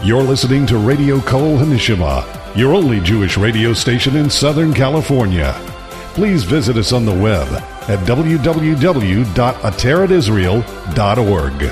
You're listening to Radio Kol Hanishima, your only Jewish radio station in Southern California. Please visit us on the web at www.ateratisrael.org.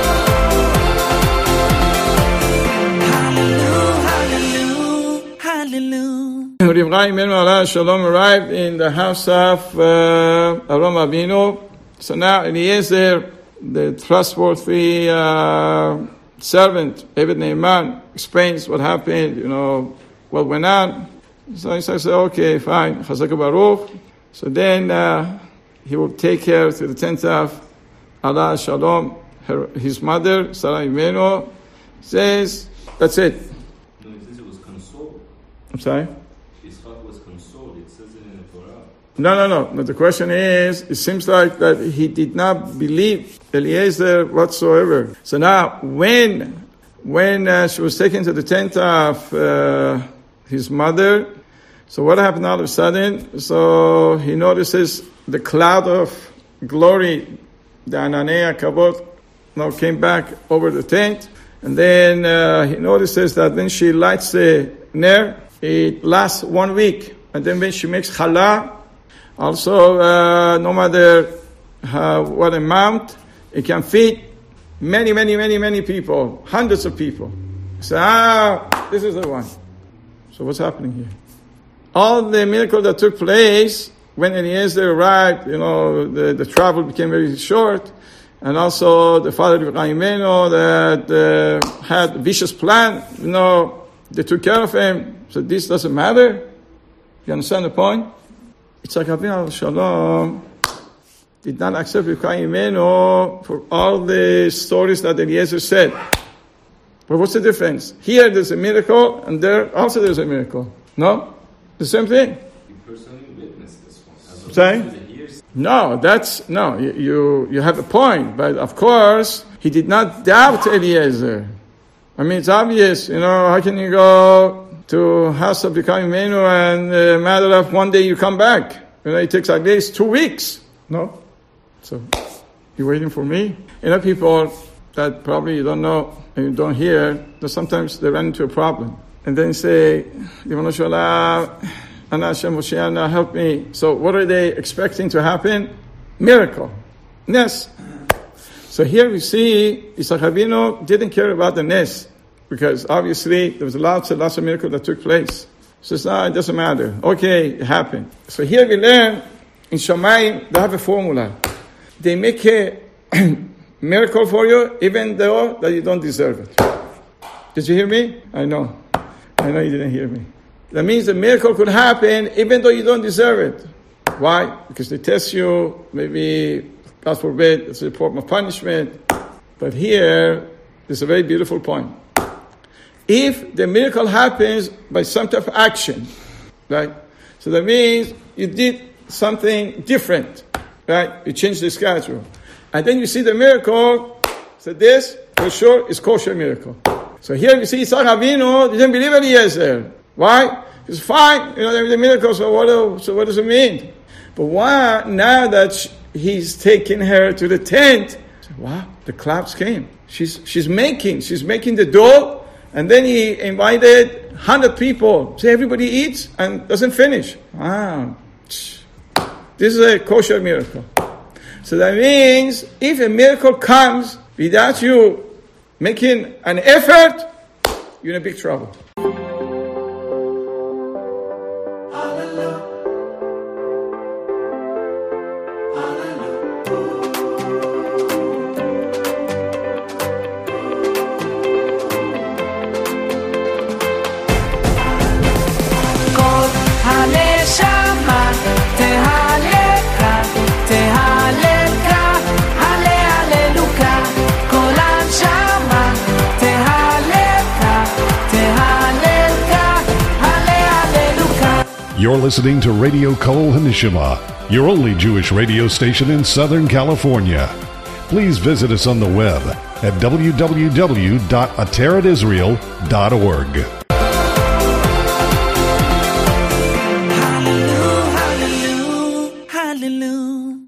Reb Chaim Imenu Shalom arrived in the house of Avraham Avinu. So now Eliezer, the trustworthy servant, David Naaman, explains what happened, what went on. So he says, okay, fine, Chazak Baruch. So then he will take her to the tent of Allah Shalom. His mother, Sarah Imenu, says, that's it. No, it says it was consoled. I'm sorry? Yitzchak was consoled. It says it in the Torah. No. The question is, it seems like that he did not believe Eliezer whatsoever. So now, when she was taken to the tent of his mother, so what happened all of a sudden? So he notices the cloud of glory, the Ananei Kabot, came back over the tent. And then he notices that when she lights the ner, it lasts 1 week. And then when she makes challah, also, no matter what amount, it can feed many people, hundreds of people. So, this is the one. So what's happening here? All the miracles that took place when Eliezer arrived, the travel became very short. And also the father of Chaim Imenu that had a vicious plan, they took care of him. So this doesn't matter. You understand the point? It's like Avinu Shalom did not accept Chaim Imenu for all the stories that Eliezer said. But what's the difference? Here there's a miracle, and there also there's a miracle. No? The same thing. You personally witnessed this one. Sorry? You have a point, but of course, he did not doubt Eliezer. I mean, it's obvious, how can you go to house of Chaim Imenu and a matter of one day you come back? It takes at least 2 weeks. No? So, you're waiting for me? People that probably you don't know and you don't hear, that sometimes they run into a problem. And then say, Ana Hashem Moshiach, help me. So what are they expecting to happen? Miracle. Nes. So here we see Yitzchak Avinu didn't care about the Nes, because obviously there was lots of miracles that took place. So it doesn't matter. Okay, it happened. So here we learn, in Shamayim, they have a formula. They make a miracle for you, even though that you don't deserve it. Did you hear me? I know you didn't hear me. That means the miracle could happen even though you don't deserve it. Why? Because they test you, maybe, God forbid, it's a form of punishment. But here, there's a very beautiful point. If the miracle happens by some type of action, right? So that means you did something different, right? You changed the schedule. And then you see the miracle, so this, for sure, is kosher miracle. So here we see Yitzchak Avinu didn't believe Eliezer. Why? It's fine, the miracle, so what does it mean? But why, now that he's taking her to the tent, wow, the clouds came. She's making the dough, and then he invited 100 people. So everybody eats and doesn't finish. Wow. This is a kosher miracle. So that means if a miracle comes without you making an effort, you're in a big trouble. You're listening to Radio Kol Hanishima, your only Jewish radio station in Southern California. Please visit us on the web at www.ateratisrael.org. Hallelujah.